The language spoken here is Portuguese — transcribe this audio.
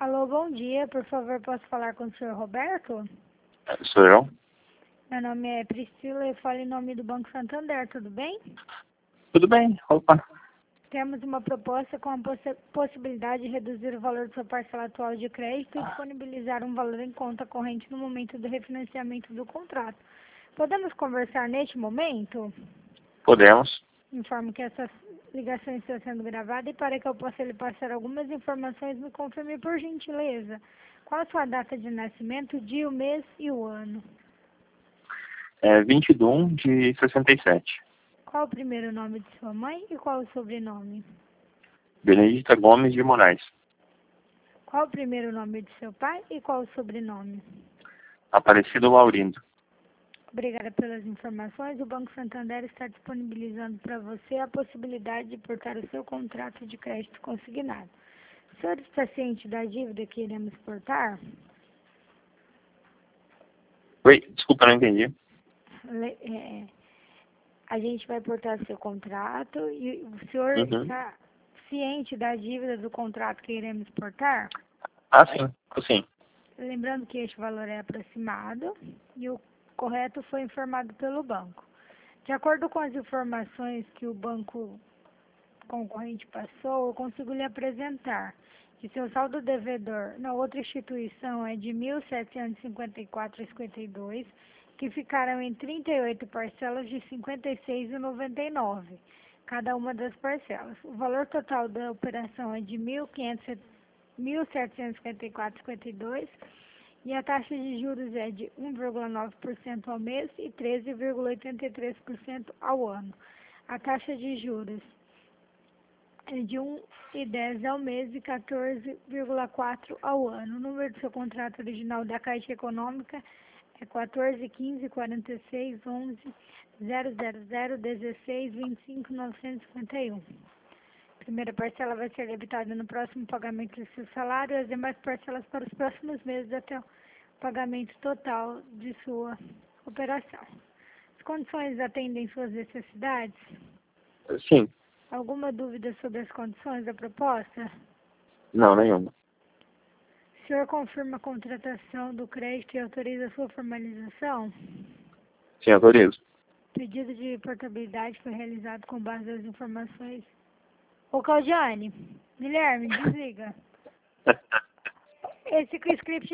Alô, bom dia. Por favor, posso falar com o senhor Roberto? Sou eu? Meu nome é Priscila e eu falo em nome do Banco Santander, tudo bem? Tudo bem, opa. Temos uma proposta com a possibilidade de reduzir o valor de sua parcela atual de crédito e disponibilizar um valor em conta corrente no momento do refinanciamento do contrato. Podemos conversar neste momento? Podemos. Informo que essa ligação está sendo gravada e para que eu possa lhe passar algumas informações, me confirme por gentileza. Qual a sua data de nascimento, o dia, o mês e o ano? 20 de 1 de 67. Qual o primeiro nome de sua mãe e qual o sobrenome? Benedita Gomes de Moraes. Qual o primeiro nome de seu pai e qual o sobrenome? Aparecido Laurindo. Obrigada pelas informações. O Banco Santander está disponibilizando para você a possibilidade de portar o seu contrato de crédito consignado. O senhor está ciente da dívida que iremos portar? Oi, desculpa, não entendi. A gente vai portar seu contrato e o senhor está ciente da dívida do contrato que iremos portar? Ah, sim, sim. Lembrando que este valor é aproximado e o correto foi informado pelo banco. De acordo com as informações que o banco concorrente passou, eu consigo lhe apresentar que seu saldo devedor na outra instituição é de R$ 1.754,52, que ficaram em 38 parcelas de R$ 56,99, cada uma das parcelas. O valor total da operação é de R$ 1.754,52 e a taxa de juros é de 1,9% ao mês e 13,83% ao ano. A taxa de juros é de 1,10 ao mês e 14,4 ao ano. O número do seu contrato original da Caixa Econômica é 1415-4611-000-16-25-951. Primeira parcela vai ser debitada no próximo pagamento do seu salário e as demais parcelas para os próximos meses até o pagamento total de sua operação. As condições atendem suas necessidades? Sim. Alguma dúvida sobre as condições da proposta? Não, nenhuma. O senhor confirma a contratação do crédito e autoriza a sua formalização? Sim, autorizo. O pedido de portabilidade foi realizado com base nas informações. Ô, Claudiane, Guilherme, desliga. Esse script